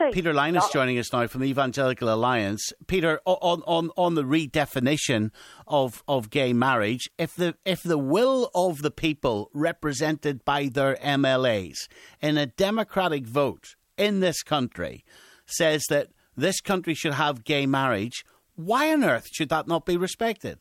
Peter Linus joining us now from the Evangelical Alliance. Peter, on the redefinition of gay marriage, if the will of the people represented by their MLAs in a democratic vote in this country says that this country should have gay marriage, why on earth should that not be respected?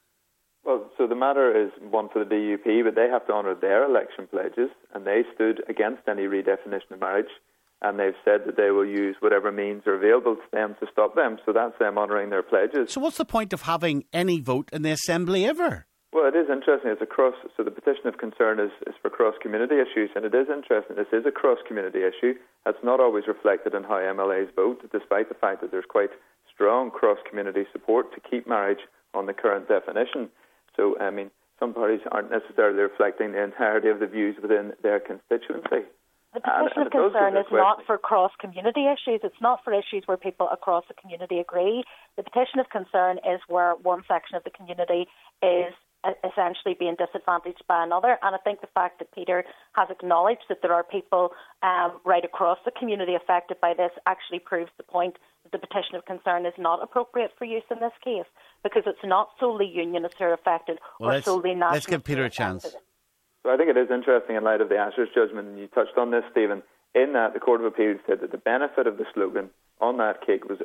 Well, so the matter is one for the DUP, but they have to honour their election pledges, and they stood against any redefinition of marriage, and they've said that they will use whatever means are available to them to stop them. So that's them honouring their pledges. So what's the point of having any vote in the Assembly ever? Well, it is interesting. So the petition of concern is for cross-community issues, and it is interesting. This is a cross-community issue. That's not always reflected in how MLAs vote, despite the fact that there's quite strong cross-community support to keep marriage on the current definition. So, I mean, some parties aren't necessarily reflecting the entirety of the views within their constituency. The petition of concern is not for cross-community issues. It's not for issues where people across the community agree. The petition of concern is where one section of the community is essentially being disadvantaged by another. And I think the fact that Peter has acknowledged that there are people right across the community affected by this actually proves the point that the petition of concern is not appropriate for use in this case, because it's not solely unionists who are affected or solely nationalists. Let's give Peter a chance. So I think it is interesting in light of the Ashers judgment, and you touched on this, Stephen, in that the Court of Appeal said that the benefit of the slogan on that cake could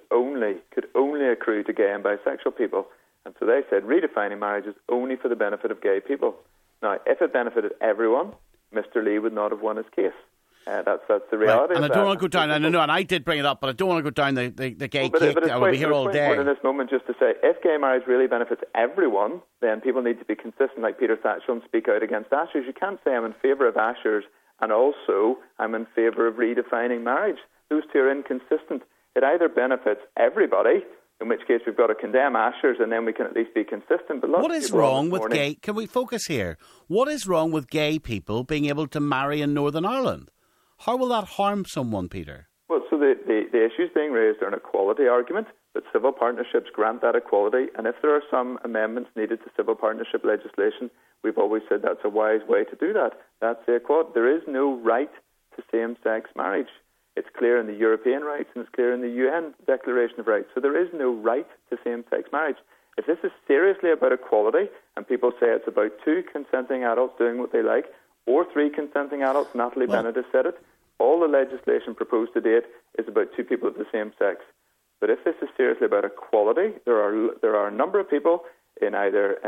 only accrue to gay and bisexual people. And so they said redefining marriage is only for the benefit of gay people. Now, if it benefited everyone, Mr. Lee would not have won his case. That's the reality. Right. And I don't want to go down, and I did bring it up, but I don't want to go down the gay cake. But I will be here all day. In this moment, just to say, if gay marriage really benefits everyone, then people need to be consistent, like Peter Thatchell, and speak out against Ashers. You can't say I'm in favour of Ashers and also I'm in favour of redefining marriage. Those two are inconsistent. It either benefits everybody, in which case we've got to condemn Ashers, and then we can at least be consistent. But what is wrong with gay? Can we focus here? What is wrong with gay people being able to marry in Northern Ireland? How will that harm someone, Peter? Well, so the issues being raised are an equality argument, that civil partnerships grant that equality, and if there are some amendments needed to civil partnership legislation, we've always said that's a wise way to do that. That's the equality. There is no right to same-sex marriage. It's clear in the European rights and it's clear in the UN Declaration of Rights. So there is no right to same-sex marriage. If this is seriously about equality, and people say it's about two consenting adults doing what they like, or three consenting adults, Natalie Bennett has said it, all the legislation proposed to date is about two people of the same sex. But if this is seriously about equality, there are a number of people in either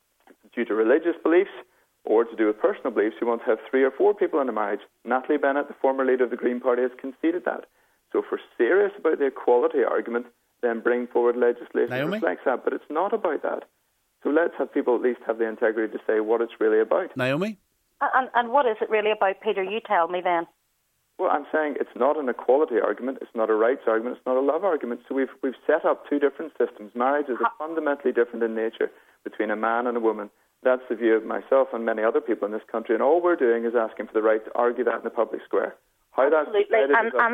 due to religious beliefs or to do with personal beliefs who want to have 3 or 4 people in a marriage. Natalie Bennett, the former leader of the Green Party, has conceded that. So if we're serious about the equality argument, then bring forward legislation that reflects that. But it's not about that. So let's have people at least have the integrity to say what it's really about. Naomi? And what is it really about, Peter? You tell me then. Well, I'm saying it's not an equality argument, it's not a rights argument, it's not a love argument. So we've set up two different systems. Marriage is fundamentally different in nature between a man and a woman. That's the view of myself and many other people in this country, and all we're doing is asking for the right to argue that in the public square. How absolutely, and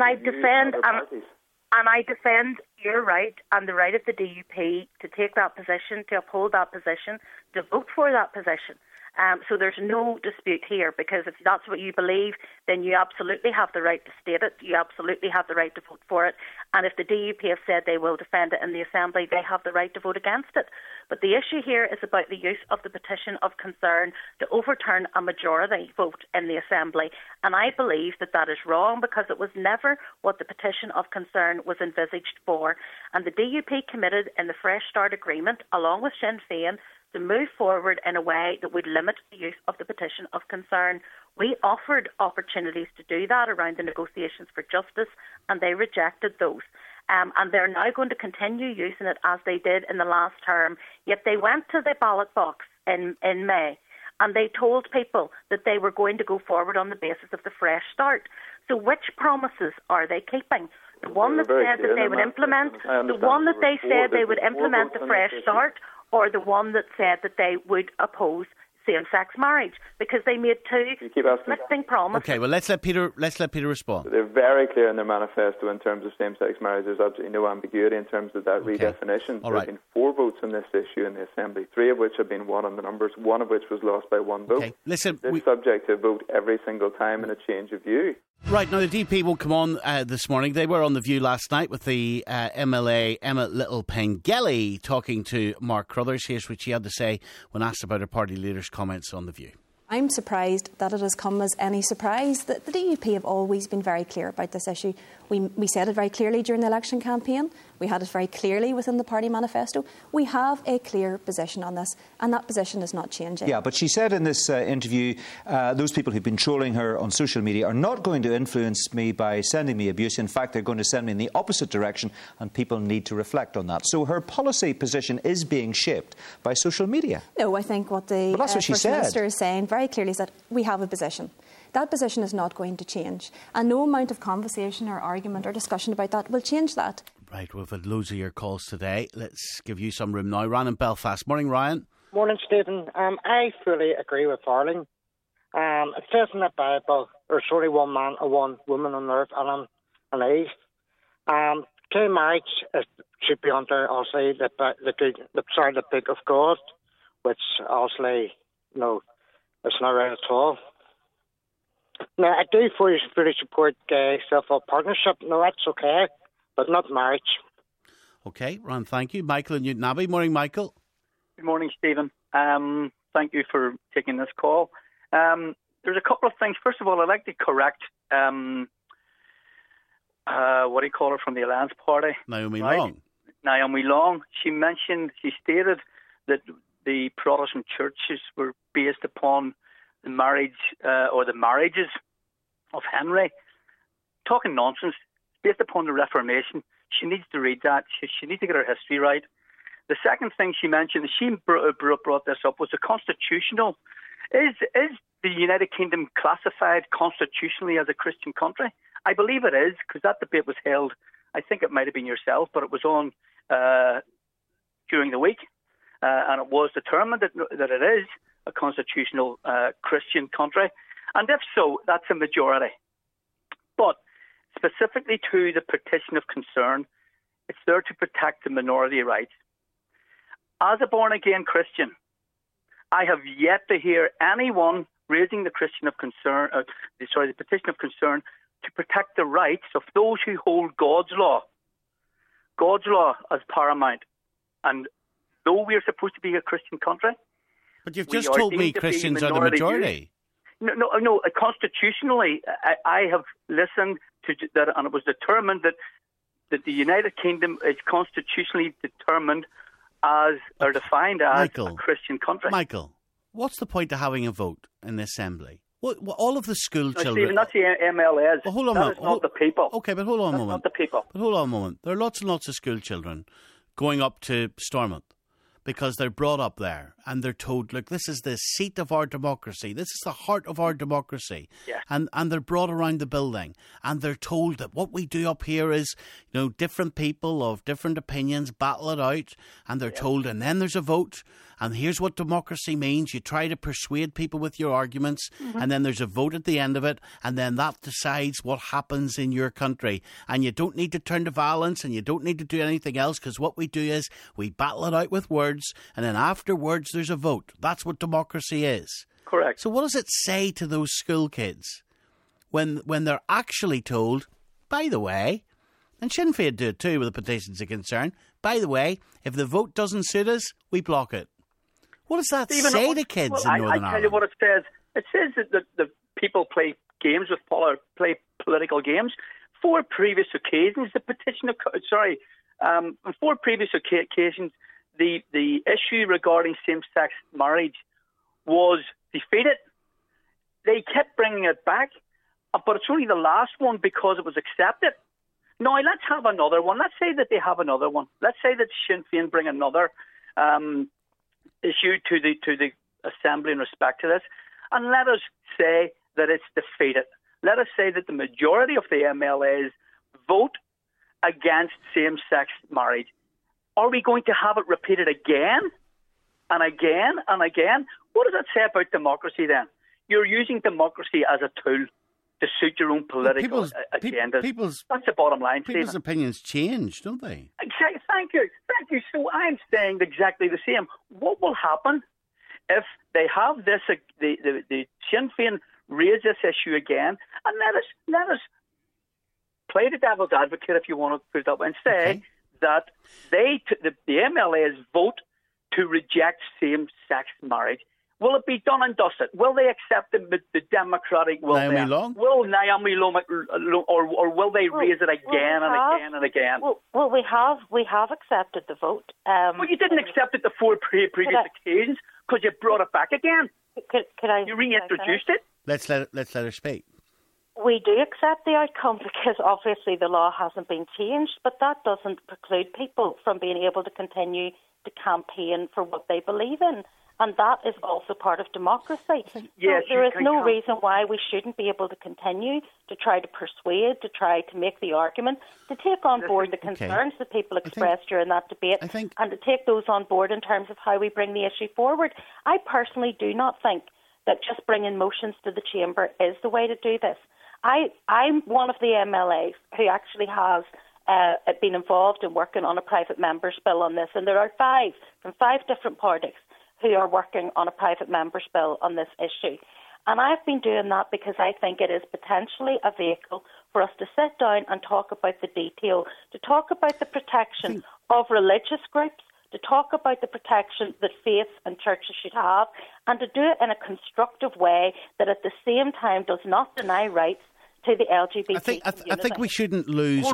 I defend your right and the right of the DUP to take that position, to uphold that position, to vote for that position. So there's no dispute here, because if that's what you believe, then you absolutely have the right to state it. You absolutely have the right to vote for it. And if the DUP have said they will defend it in the Assembly, they have the right to vote against it. But the issue here is about the use of the petition of concern to overturn a majority vote in the Assembly. And I believe that that is wrong, because it was never what the petition of concern was envisaged for. And the DUP committed in the Fresh Start Agreement, along with Sinn Féin, to move forward in a way that would limit the use of the petition of concern. We offered opportunities to do that around the negotiations for justice, and they rejected those. And they're now going to continue using it as they did in the last term. Yet they went to the ballot box in May, and they told people that they were going to go forward on the basis of the Fresh Start. So which promises are they keeping? The one that said that they would implement, the one that they said they would implement the Fresh Start, or the one that said that they would oppose same-sex marriage, because they made two conflicting promises. Okay, well, let's let Peter respond. They're very clear in their manifesto in terms of same-sex marriage. There's absolutely no ambiguity in terms of that redefinition. There have been 4 votes on this issue in the Assembly, 3 of which have been won on the numbers, 1 of which was lost by 1 vote. Okay. Listen, it's subject to a vote every single time and a change of view. Right, now the DP won't come on this morning. They were on The View last night with the MLA Emma Little-Pengelly talking to Mark Crothers. Here's what she had to say when asked about her party leader's comments on The View. I'm surprised that it has come as any surprise that the DUP have always been very clear about this issue. We said it very clearly during the election campaign. We had it very clearly within the party manifesto. We have a clear position on this, and that position is not changing. Yeah, but she said in this interview, those people who've been trolling her on social media are not going to influence me by sending me abuse. In fact, they're going to send me in the opposite direction, and people need to reflect on that. So her policy position is being shaped by social media. No, I think what the First Minister is saying very clearly is that we have a position. That position is not going to change, and no amount of conversation or argument or discussion about that will change that. Right, we've had loads of your calls today. Let's give you some room now. Ryan in Belfast. Morning, Ryan. Morning, Stephen. I fully agree with Arling. It says in the Bible, there's only one man or one woman on earth, Adam and Eve. Gay marriage should be under, obviously, the book of God, which obviously, it's not right at all. Now, I do fully support gay civil partnership. No, that's okay, but not marriage. OK, Ron, thank you. Michael in Newton Abbey. Morning, Michael. Good morning, Stephen. Thank you for taking this call. There's a couple of things. First of all, I'd like to correct, what do you call her from the Alliance Party? Naomi Long. Naomi Long. She stated that the Protestant churches were based upon the marriage or the marriages of Henry. Talking nonsense. Based upon the Reformation. She needs to read that. She needs to get her history right. The second thing she mentioned, she brought this up, was the constitutional. Is the United Kingdom classified constitutionally as a Christian country? I believe it is, because that debate was held, I think it might have been yourself, but it was on during the week, and it was determined that it is a constitutional Christian country. And if so, that's a majority. But specifically to the petition of concern, it's there to protect the minority rights. As a born-again Christian, I have yet to hear anyone raising the petition of concern to protect the rights of those who hold God's law as paramount. And though we are supposed to be a Christian country, but you've just told me Christians are the majority. No. Constitutionally, I have listened to that, and it was determined that the United Kingdom is constitutionally determined as, or defined as, a Christian country. Michael, what's the point of having a vote in the Assembly? What all of the school children... Stephen, that's the MLAs. Well, hold on that is not the people. OK, but hold on a moment. Not the people. But hold on a moment. There are lots and lots of school children going up to Stormont because they're brought up there and they're told, look, this is the seat of our democracy. This is the heart of our democracy. Yeah. And they're brought around the building and they're told that what we do up here is, different people of different opinions battle it out, and they're told, and then there's a vote. And here's what democracy means. You try to persuade people with your arguments, and then there's a vote at the end of it, and then that decides what happens in your country. And you don't need to turn to violence, and you don't need to do anything else, because what we do is we battle it out with words, and then afterwards there's a vote. That's what democracy is. Correct. So what does it say to those school kids when they're actually told, by the way, and Sinn Féin do it too with the petitions of concern, by the way, if the vote doesn't suit us, we block it. What does that say to kids in Northern Ireland? I tell you what it says. It says that the people play games with play political games. On 4 previous occasions, the issue regarding same-sex marriage was defeated. They kept bringing it back, but it's only the last one because it was accepted. Now, let's have another one. Let's say that they have another one. Let's say that Sinn Féin bring another issue to the Assembly in respect to this, and let us say that it's defeated. Let us say that the majority of the MLAs vote against same-sex marriage. Are we going to have it repeated again and again and again? What does that say about democracy then? You're using democracy as a tool to suit your own political agendas. That's the bottom line, People's Stephen. Opinions change, don't they? Exactly. Thank you. So I'm saying exactly the same. What will happen if they have this, the Sinn Féin raise this issue again, and let us play the devil's advocate, if you want to put it that way, and say that the MLAs vote to reject same-sex marriage. Will it be done and dusted? Will they accept the Democratic will? Naomi Long? Will Naomi Long, or will they raise it again and again and again? Well, we have accepted the vote. Well, you didn't accept it the 4 previous occasions because you brought it back again. You reintroduced it. Let's let her speak. We do accept the outcome because obviously the law hasn't been changed, but that doesn't preclude people from being able to continue to campaign for what they believe in. And that is also part of democracy. Yes, so there is no reason why we shouldn't be able to continue to try to persuade, to try to make the argument, to take on board the concerns that people expressed during that debate, and to take those on board in terms of how we bring the issue forward. I personally do not think that just bringing motions to the chamber is the way to do this. I'm one of the MLAs who actually has been involved in working on a private member's bill on this, and there are 5 from 5 different parties who are working on a private member's bill on this issue. And I've been doing that because I think it is potentially a vehicle for us to sit down and talk about the detail, to talk about the protection of religious groups, to talk about the protection that faiths and churches should have, and to do it in a constructive way that at the same time does not deny rights to the LGBT community. I think we shouldn't lose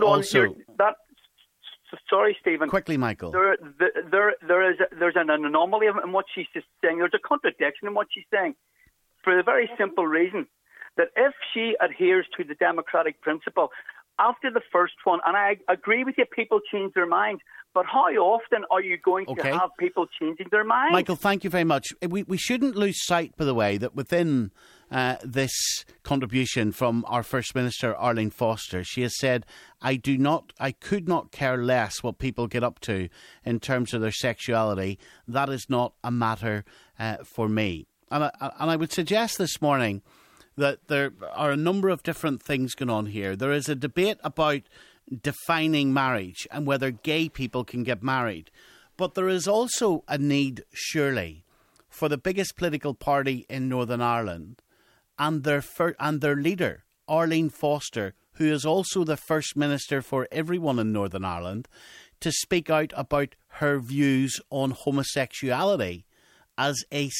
Sorry, Stephen. Quickly, Michael. There's an anomaly in what she's saying. There's a contradiction in what she's saying, for the very simple reason that if she adheres to the democratic principle, after the first one, and I agree with you, people change their minds, but how often are you going to have people changing their minds? Michael, thank you very much. We shouldn't lose sight, by the way, that within this contribution from our First Minister, Arlene Foster, she has said, I could not care less what people get up to in terms of their sexuality. That is not a matter for me. And I would suggest this morning that there are a number of different things going on here. There is a debate about defining marriage and whether gay people can get married. But there is also a need, surely, for the biggest political party in Northern Ireland and their leader, Arlene Foster, who is also the First Minister for everyone in Northern Ireland, to speak out about her views on homosexuality as a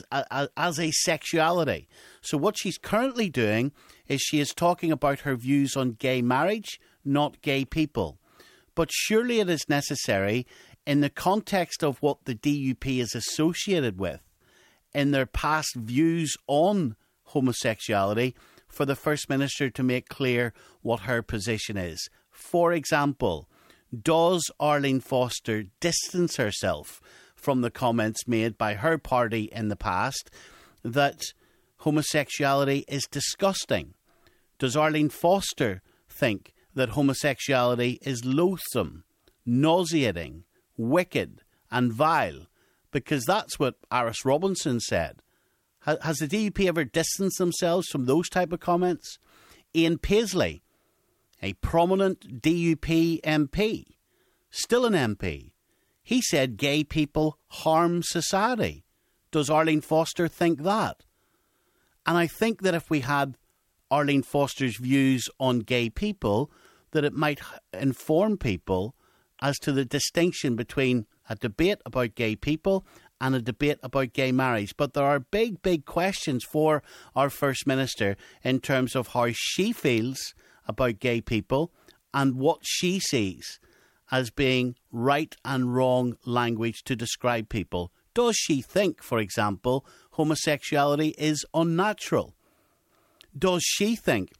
sexuality. So what she's currently doing is she is talking about her views on gay marriage, not gay people. But surely it is necessary, in the context of what the DUP is associated with, in their past views on homosexuality, for the First Minister to make clear what her position is. For example, does Arlene Foster distance herself from the comments made by her party in the past that homosexuality is disgusting? Does Arlene Foster think that homosexuality is loathsome, nauseating, wicked and vile? Because that's what Iris Robinson said. Has the DUP ever distanced themselves from those type of comments? Ian Paisley, a prominent DUP MP, still an MP, he said gay people harm society. Does Arlene Foster think that? And I think that if we had Arlene Foster's views on gay people, that it might inform people as to the distinction between a debate about gay people and a debate about gay marriage. But there are big, big questions for our First Minister in terms of how she feels about gay people and what she sees as being right and wrong language to describe people. Does she think, for example, homosexuality is unnatural? Does she think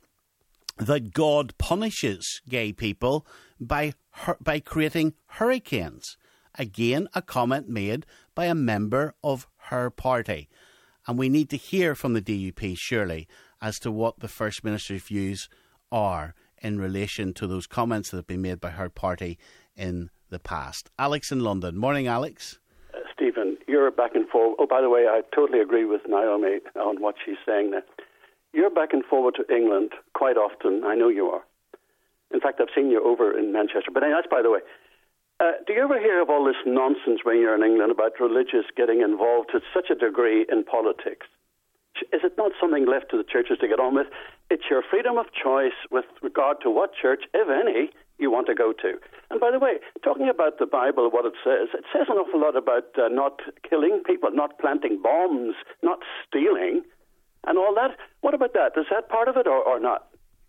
that God punishes gay people by creating hurricanes? Again, a comment made by a member of her party. And we need to hear from the DUP, surely, as to what the First Minister's views are in relation to those comments that have been made by her party in the past. Alex in London. Morning, Alex. Stephen, you're back and forward. Oh, by the way, I totally agree with Naomi on what she's saying there. You're back and forward to England quite often. I know you are. In fact, I've seen you over in Manchester. But that's by the way. Do you ever hear of all this nonsense when you're in England about religious getting involved to such a degree in politics? is it not something left to the churches to get on with? It's your freedom of choice with regard to what church, if any, you want to go to. And by the way, talking about the Bible, what it says an awful lot about not killing people, not planting bombs, not stealing, and all that. What about that? Is that part of it or not?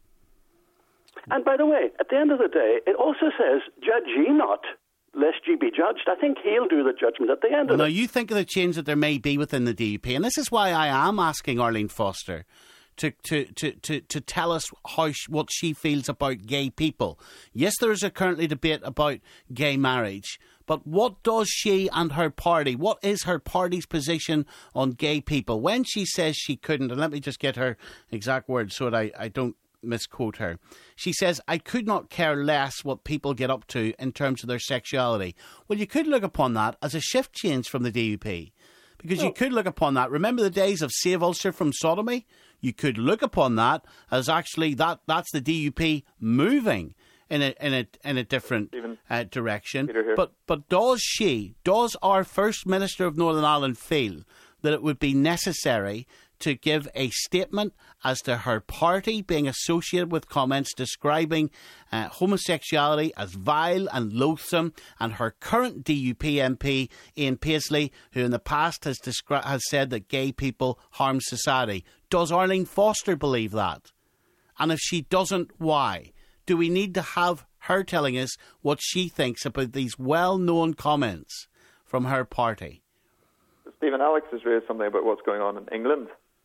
And by the way, at the end of the day, it also says, judge ye not, lest ye be judged. I think he'll do the judgment at the end of it. Now, you think of the change that there may be within the DUP, and this is why I am asking Arlene Foster to tell us what she feels about gay people. Yes, there is a currently debate about gay marriage, but what does she and her party, what is her party's position on gay people? When she says she couldn't, and let me just get her exact words so that I don't misquote her. She says, I could not care less what people get up to in terms of their sexuality. Well, you could look upon that as a shift change from the DUP. Because you could look upon that. Remember the days of Save Ulster from sodomy? You could look upon that as actually that's the DUP moving in a different direction. But does our First Minister of Northern Ireland feel that it would be necessary to give a statement as to her party being associated with comments describing homosexuality as vile and loathsome, and her current DUP MP, Ian Paisley, who in the past has said that gay people harm society? Does Arlene Foster believe that? And if she doesn't, why? Do we need to have her telling us what she thinks about these well-known comments from her party? Stephen, Alex has raised something about what's going on in England.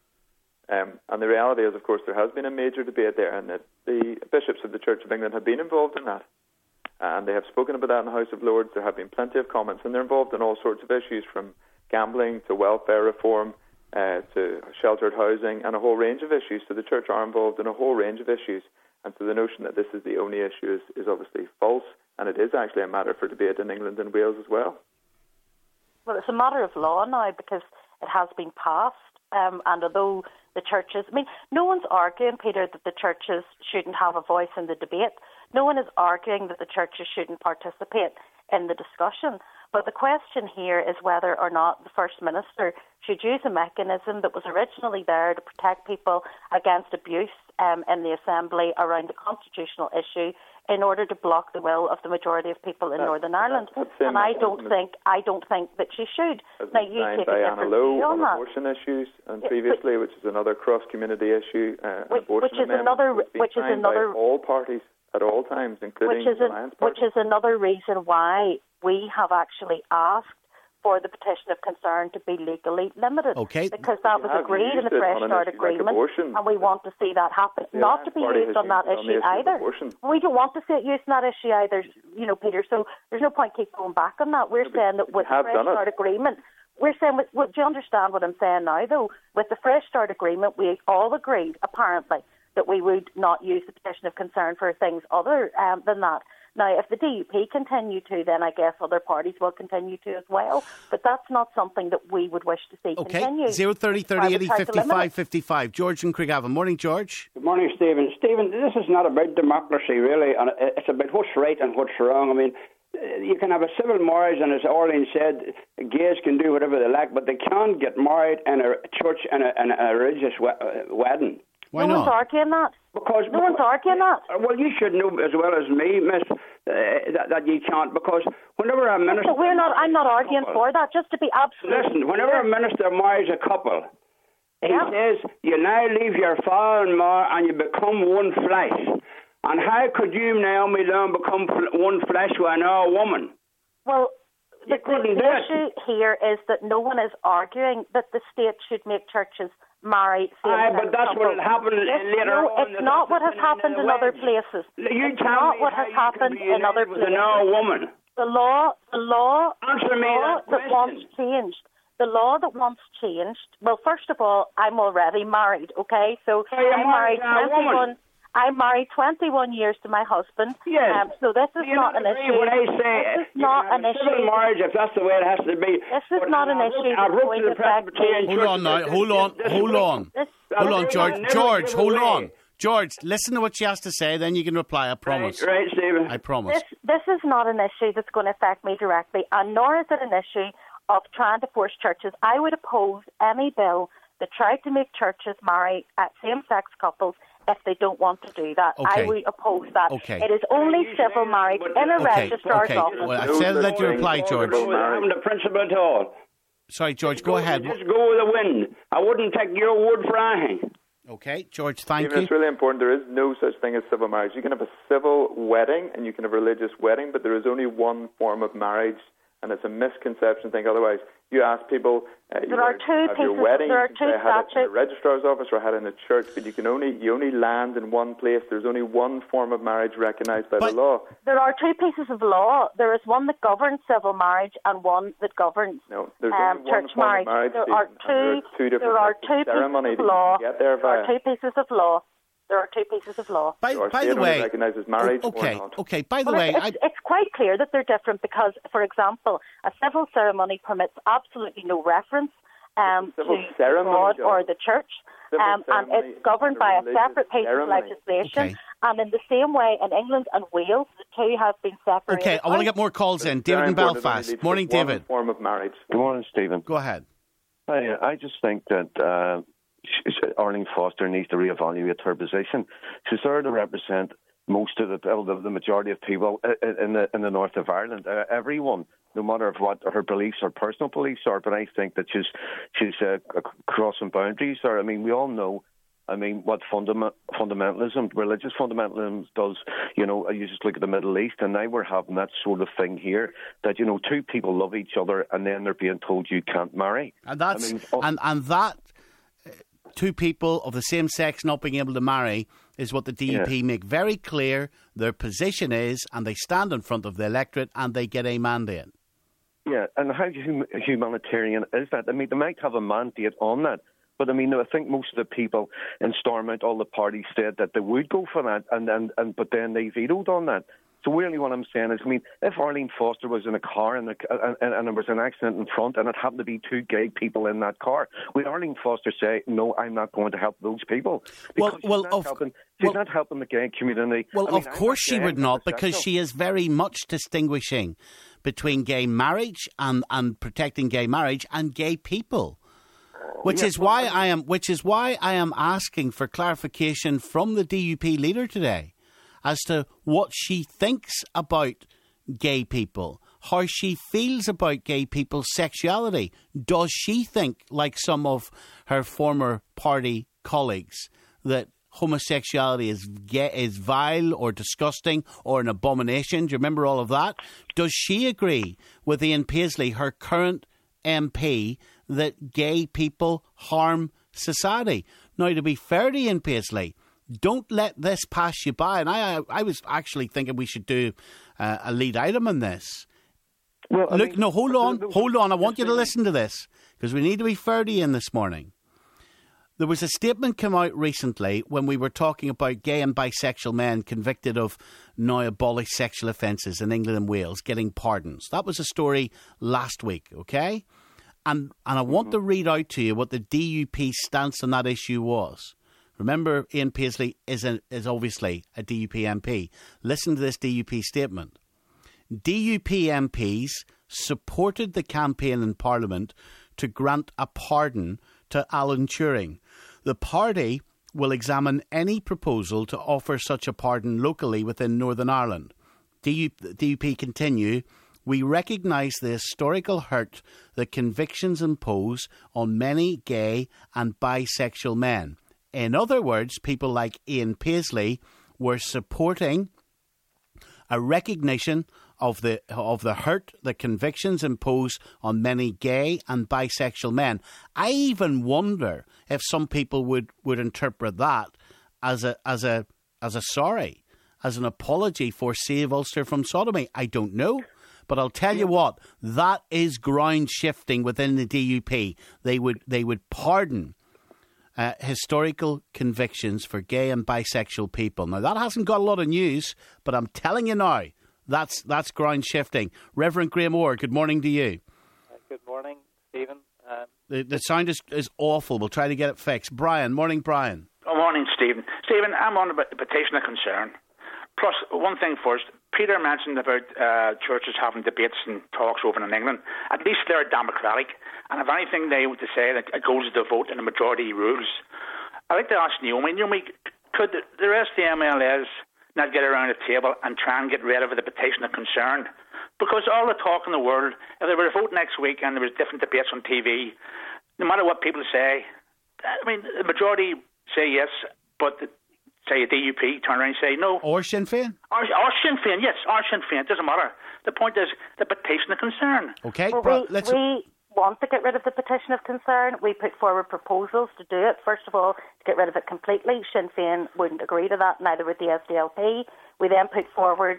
And the reality is, of course, there has been a major debate there, and that the bishops of the Church of England have been involved in that. And they have spoken about that in the House of Lords. There have been plenty of comments, and they're involved in all sorts of issues, from gambling to welfare reform to sheltered housing, and a whole range of issues. So the Church are involved in a whole range of issues. And so the notion that this is the only issue is obviously false, and it is actually a matter for debate in England and Wales as well. Well, it's a matter of law now because it has been passed. And although the churches, no one's arguing, Peter, that the churches shouldn't have a voice in the debate. No one is arguing that the churches shouldn't participate in the discussion. But the question here is whether or not the First Minister should use a mechanism that was originally there to protect people against abuse in the Assembly around a constitutional issue in order to block the will of the majority of people in Northern Ireland. And I don't think that she should. Now, you take a different view on that. Abortion issues, and previously, which is another cross-community issue, which is another all parties at all times, including the Alliance Party. Which is another reason why we have actually asked for the petition of concern to be legally limited. Okay. Because that was agreed in the Fresh Start Agreement, and we want to see that happen. Not to be used on that issue either. We don't want to see it used on that issue either, Peter. So there's no point keep going back on that. We're saying that with the Fresh Start Agreement, do you understand what I'm saying now, though? With the Fresh Start Agreement, we all agreed, apparently, that we would not use the petition of concern for things other than that. Now, if the DUP continue to, then I guess other parties will continue to as well. But that's not something that we would wish to see continue. 030 80 55 55. George and Craigavon. Morning, George. Good morning, Stephen. Stephen, this is not about democracy, really, and it's about what's right and what's wrong. You can have a civil marriage, and as Arlene said, gays can do whatever they like, but they can't get married in a church and a religious wedding. Why not? No one's arguing that. No one's arguing that. Well, you should know as well as me, miss, that you can't, because whenever a minister... I'm not arguing for that, just to be absolutely... Listen, whenever a minister marries a couple, he says, you now leave your father and mother and you become one flesh. And how could you, Naomi Lunn, become one flesh with another woman? Well, the issue here is that no one is arguing that the state should make churches marry same-sex but that's what happened later on. It's not what has happened in other places. It's not what has happened in other places. Another woman. The law that wants changed. Well, first of all, I'm already married. Okay, so I'm married 21 years to my husband. Yes. So this is not an issue. When I say this is not an issue. Civil marriage, if that's the way it has to be. This is not an issue. Hold on now. Hold on, George. Hold on. George, listen to what she has to say, then you can reply. I promise. Right, Stephen. I promise. This is not an issue that's going to affect me directly, and nor is it an issue of trying to force churches. I would oppose any bill that tried to make churches marry same-sex couples if they don't want to do that. Okay. I would oppose that. Okay. It is only civil marriage in a registrar's office. Well, I said let you reply, George. I haven't the principle at all. Sorry, George, go ahead. Just go with the wind. I wouldn't take your word for anything. Okay, George, thank Stephen, you. it's really important. There is no such thing as civil marriage. You can have a civil wedding and you can have a religious wedding, but there is only one form of marriage, and it's a misconception. Think otherwise. You ask people, there are two have your wedding, there are you two can say, I had it in statutes. the registrar's office or I had it in a church, but you only land in one place. There's only one form of marriage recognised by the law. There are two pieces of law. There is one that governs civil marriage and one that governs there's only church one form marriage. of marriage. There are two pieces of law. There are two pieces of law. There are two pieces of law. By the way, recognises marriage okay. By the well, way, it's quite clear that they're different because, for example, a civil ceremony permits absolutely no reference to God or the church, and it's governed by a separate piece of legislation. Okay. And in the same way, in England and Wales, the two have been separated. Okay, I want to get more calls in. David in Belfast. Morning, David. Form of marriage. Good morning, Stephen. Go ahead. I just think that Arlene Foster needs to reevaluate her position. She's there to represent most of the majority of people in the north of Ireland. Everyone, no matter what her beliefs or personal beliefs are. But I think that she's crossing boundaries there. I mean, we all know. I mean, what fundamentalism, religious fundamentalism does, you just look at the Middle East, and now we're having that sort of thing here, that, two people love each other, and then they're being told you can't marry. And that's, and that, two people of the same sex not being able to marry is what the DUP make very clear their position is, and they stand in front of the electorate, and they get a mandate. Yeah, and how humanitarian is that? I mean, they might have a mandate on that. But I mean, I think most of the people in Stormont, all the parties said that they would go for that, but then they vetoed on that. So really, what I'm saying is, I mean, if Arlene Foster was in a car and there was an accident in front, and it happened to be two gay people in that car, would Arlene Foster say, "No, I'm not going to help those people"? Because she's not helping the gay community. Well, of course she would not, because she is very much distinguishing between gay marriage and protecting gay marriage and gay people. Which is why I am asking for clarification from the DUP leader today as to what she thinks about gay people, how she feels about gay people's sexuality. Does she think, like some of her former party colleagues, that homosexuality is vile or disgusting or an abomination? Do you remember all of that? Does she agree with Ian Paisley, her current MP, that gay people harm society? Now, to be fair to Ian Paisley, don't let this pass you by. And I was actually thinking we should do a lead item on this. Well, hold on. I want you to listen to this, because we need to be fair to Ian this morning. There was a statement come out recently when we were talking about gay and bisexual men convicted of now abolished sexual offences in England and Wales getting pardons. That was a story last week, okay? And I want to read out to you what the DUP stance on that issue was. Remember, Ian Paisley is obviously a DUP MP. Listen to this DUP statement. DUP MPs supported the campaign in Parliament to grant a pardon to Alan Turing. The party will examine any proposal to offer such a pardon locally within Northern Ireland. DUP continue. We recognise the historical hurt that convictions impose on many gay and bisexual men. In other words, people like Ian Paisley were supporting a recognition of the hurt that convictions impose on many gay and bisexual men. I even wonder if some people would interpret that as a sorry, as an apology for Save Ulster from sodomy. I don't know. But I'll tell you what, that is ground shifting within the DUP. They would pardon historical convictions for gay and bisexual people. Now, that hasn't got a lot of news, but I'm telling you now, that's ground shifting. Reverend Graham Orr, good morning to you. Good morning, Stephen. The sound is awful. We'll try to get it fixed. Brian, morning, Brian. Good morning, Stephen. Stephen, I'm on about the petition of concern. Plus, one thing first, Peter mentioned about churches having debates and talks over in England. At least they're democratic, and if anything they want to say that it goes to the vote and the majority rules. I'd like to ask Naomi, could the rest of the MLAs not get around the table and try and get rid of the petition of concern? Because all the talk in the world, if there were a vote next week and there was different debates on TV, no matter what people say, I mean, the majority say yes, but say a DUP turn around and say no. Or Sinn Féin? Or Sinn Féin, yes, or Sinn Féin, it doesn't matter. The point is the petition of concern. Okay, well, we want to get rid of the petition of concern. We put forward proposals to do it. First of all, to get rid of it completely. Sinn Féin wouldn't agree to that, neither would the SDLP. We then put forward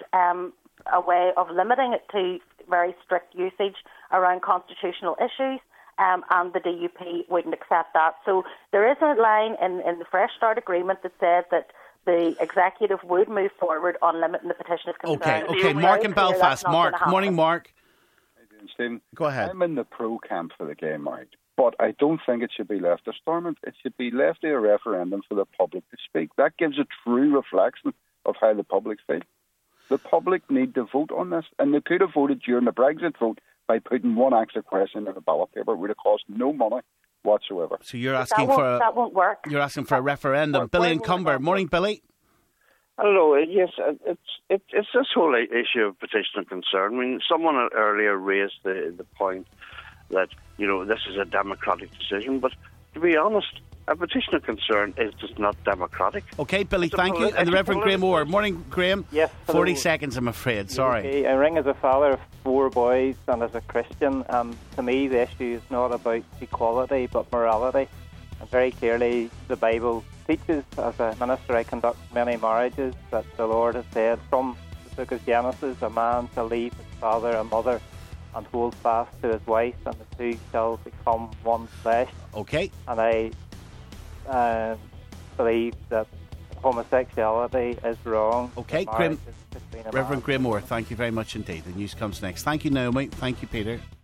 a way of limiting it to very strict usage around constitutional issues. And the DUP wouldn't accept that. So there is a line in the Fresh Start agreement that said that the executive would move forward on limiting the petition of concern. Okay. Mark in Belfast. Mark. Morning, Mark. How you doing, Stephen? Go ahead. I'm in the pro camp for the gay marriage, but I don't think it should be left to Stormont. It should be left to a referendum for the public to speak. That gives a true reflection of how the public feel. The public need to vote on this, and they could have voted during the Brexit vote by putting one extra question in a ballot paper. It would have cost no money whatsoever. So you're asking that won't work. You're asking for a referendum. Billy and Cumber. Morning, Billy. Hello. Yes, it's this whole issue of petition of concern. I mean, someone earlier raised the point that this is a democratic decision, but to be honest, a petition of concern is just not democratic. Okay, Billy, thank you. And the Reverend Graham Moore. Morning, Graham. Yes. 40 seconds, I'm afraid. Sorry. Okay. I ring as a father of 4 boys and as a Christian. To me, the issue is not about equality, but morality. And very clearly, the Bible teaches, as a minister, I conduct many marriages, that the Lord has said from the book of Genesis, a man shall leave his father and mother and hold fast to his wife, and the two shall become one flesh. Okay. And I believe that homosexuality is wrong. Okay, Reverend Graham Moore, thank you very much indeed. The news comes next. Thank you, Naomi. Thank you, Peter.